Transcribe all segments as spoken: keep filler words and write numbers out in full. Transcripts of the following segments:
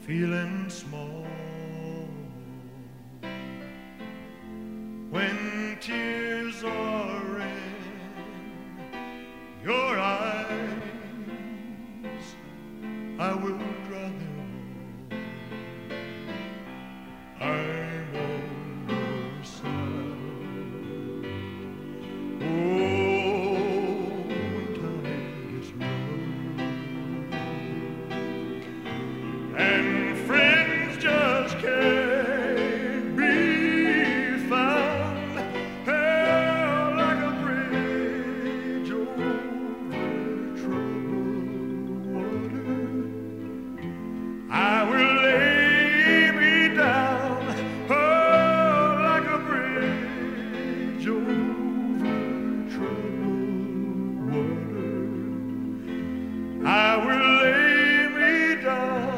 feeling small when tears are in your eyes. I will dry them all. I'm on your side. Oh, when time gets rough and friends just can't be found, held like a bridge over troubled water, I will lay me down, oh, like a bridge over troubled water. I will lay me down.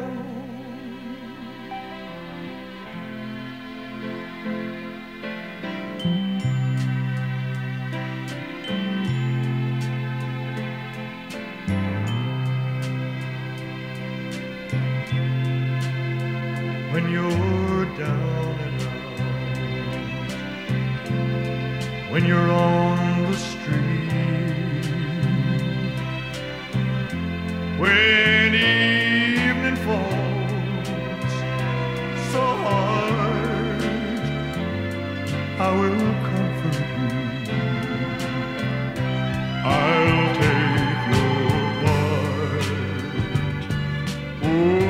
When you're down and out, when you're on the street, when evening falls so hard, I will comfort you. I'll take your part. Oh,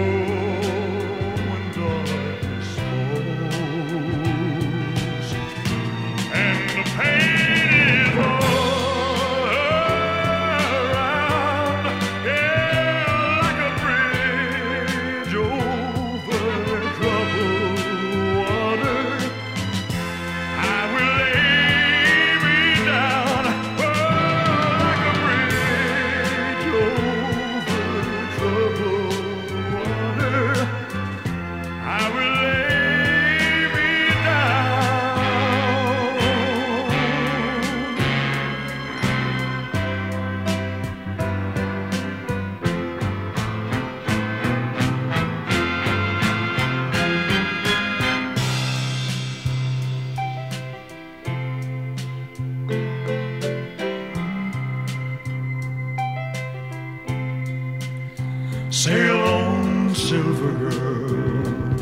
sail on, silver girl,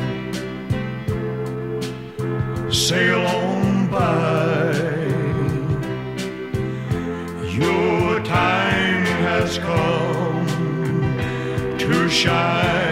sail on by. Your time has come to shine.